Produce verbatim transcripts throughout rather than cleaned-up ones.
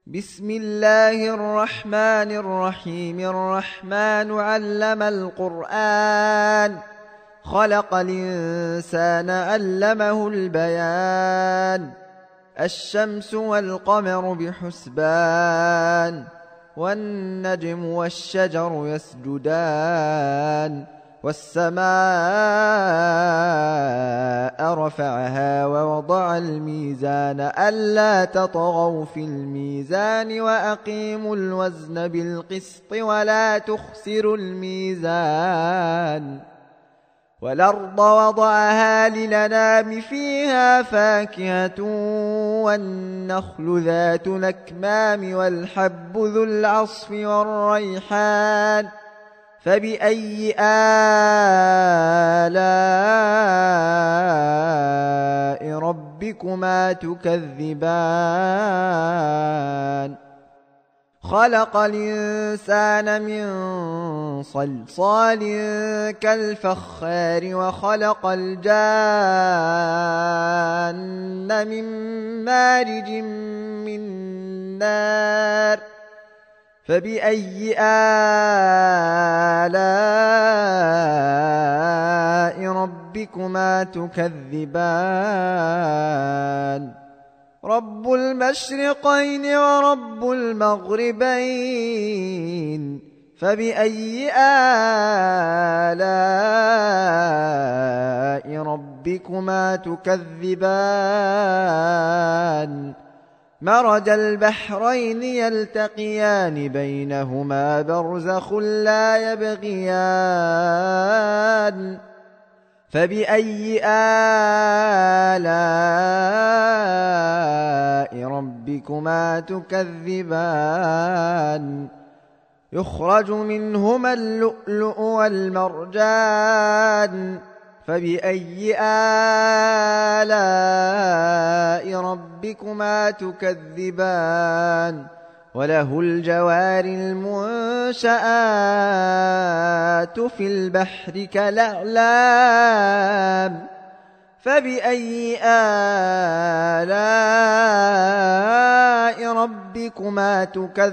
بسم الله الرحمن الرحيم الرحمن علم القرآن خلق الإنسان علمه البيان الشمس والقمر بحسبان والنجم والشجر يسجدان والسماء رفعها ووضع الميزان ألا تطغوا في الميزان وأقيموا الوزن بالقسط ولا تخسروا الميزان والأرض وضعها للأنام فيها فاكهة والنخل ذات الأكمام والحب ذو العصف والريحان فبأي آلاء ربكما تكذبان خلق الإنسان من صلصال كالفخار وخلق الجان من مارج من نار فبأي آلاء ربكما تكذبان رب المشرقين ورب المغربين فبأي آلاء ربكما تكذبان مرج البحرين يلتقيان بينهما برزخ لا يبغيان فبأي آلاء ربكما تكذبان يخرج منهما اللؤلؤ والمرجان فبأي آلاء ربكما تكذبان وله الجوار المنشآت في البحر كالأعلام فبأي آلاء ربكما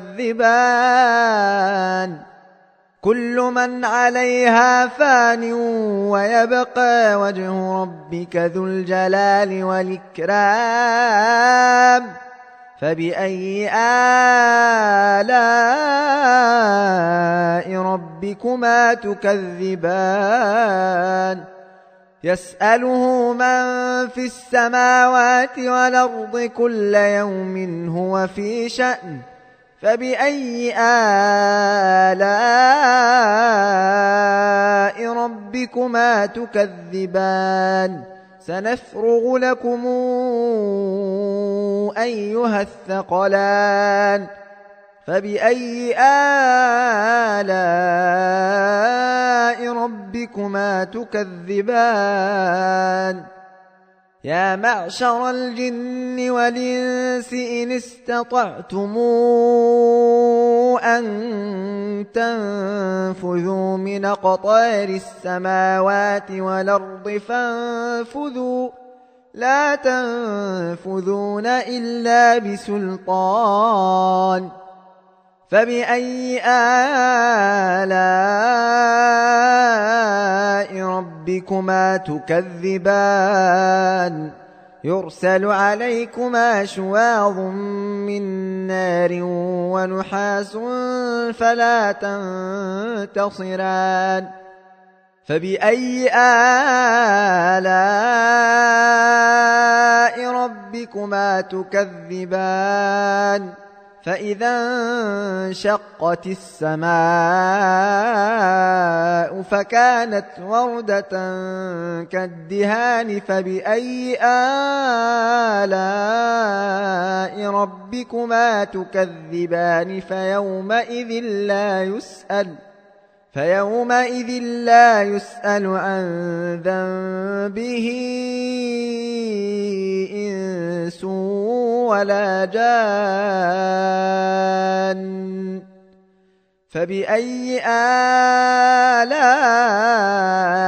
تكذبان كل من عليها فان ويبقى وجه ربك ذو الجلال والإكرام فبأي آلاء ربكما تكذبان يسأله من في السماوات والأرض كل يوم هو في شأن فبأي آلاء ربكما تكذبان سنفرغ لكم أيها الثقلان فبأي آلاء ربكما تكذبان يا معشر الجن والإنس إن استطعتم أن تنفذوا من أقطار السماوات والأرض فانفذوا لا تنفذون إلا بسلطان فبأي آلاء ربكما تكذبان يرسل عليكما شواظ من نار ونحاس فلا تنتصران فبأي آلاء ربكما تكذبان فإذا انشقت السماء فكانت وردة كالدهان فبأي آلاء ربكما تكذبان فيومئذ لا يسأل فيومئذ لا يسأل عن ذنبه إنس ولا جان فبأي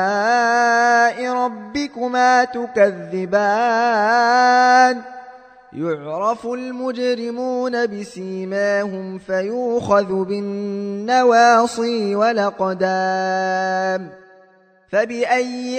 آلاء ربكما تكذبان يعرف المجرمون بسيماهم فيؤخذ بالنواصي والأقدام فبأي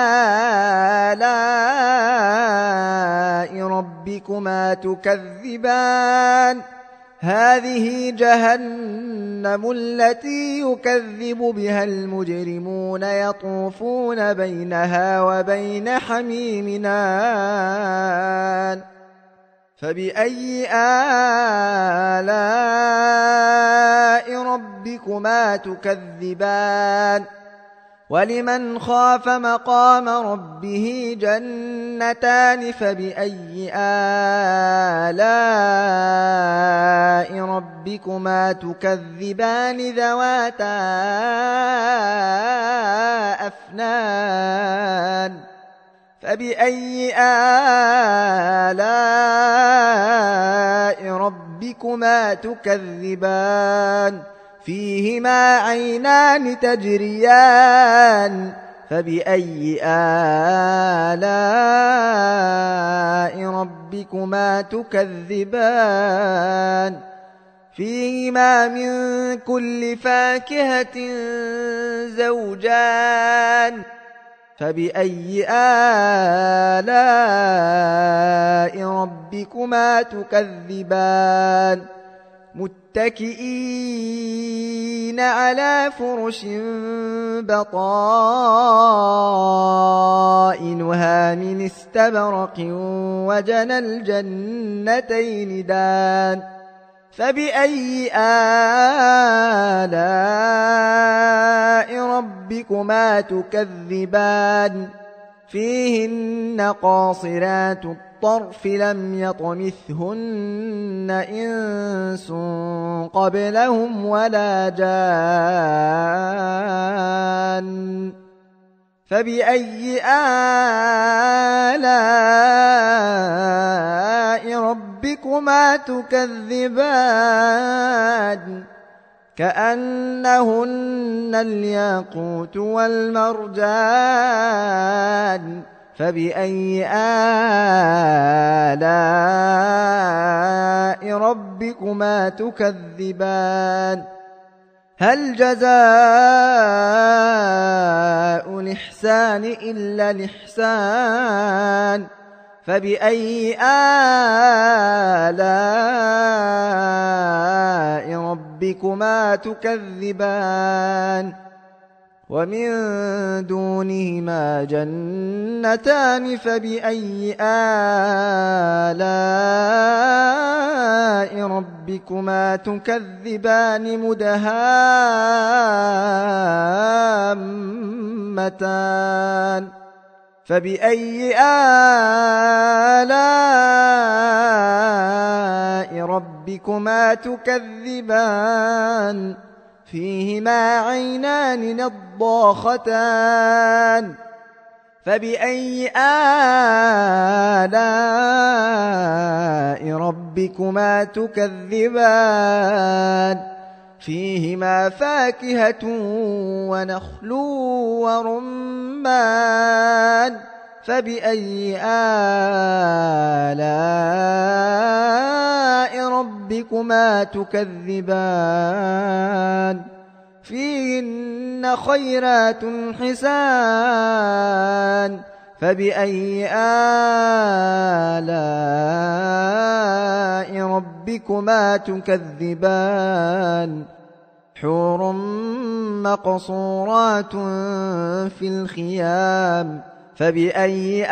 آلاء ربكما تكذبان هذه جهنم التي يكذب بها المجرمون يطوفون بينها وبين حميم آن فبأي آلاء ربكما تكذبان ولمن خاف مقام ربه جنتان فبأي آلاء ربكما تكذبان ذواتا أفنان فبأي آلاء ربكما تكذبان فيهما عينان تجريان فبأي آلاء ربكما تكذبان فيهما من كل فاكهة زوجان فبأي آلاء ربكما تكذبان متكئين على فرش بطائنها من استبرق وجنى الجنتين دان فبأي آلاء ربكما تكذبان فيهن قاصرات الطرف لم يطمثهن إنس قبلهم ولا جان فبأي آلاء ربكما تكذبان كأنهن الياقوت والمرجان فبأي آلاء ربكما تكذبان هل جزاء الإحسان إلا الإحسان فبأي آلاء ربكما تكذبان ومن دونهما جنتان فبأي آلاء ربكما تكذبان مدهامتان فبأي آلاء ربكما تكذبان فيهما عينان نضاختان فبأي آلاء ربكما تكذبان فيهما فاكهة ونخل ورمان فبأي آلاء ربكما تكذبان فيهن خيرات حسان فبأي آلاء ربكما تكذبان حور مقصورات في الخيام فبأي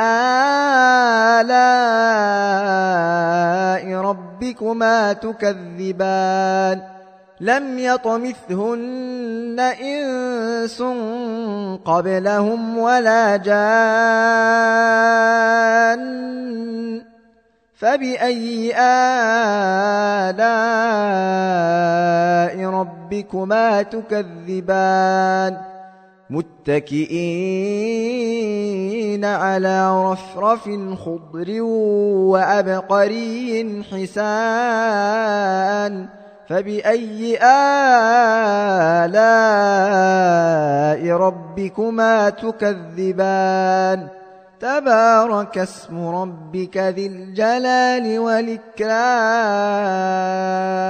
آلاء ربكما تكذبان لم يطمثهن إنس قبلهم ولا جان فبأي آلاء ربكما تكذبان متكئين على رفرف خضر وعبقري حسان فبأي آلاء ربكما تكذبان تبارك اسم ربك ذي الجلال والإكرام.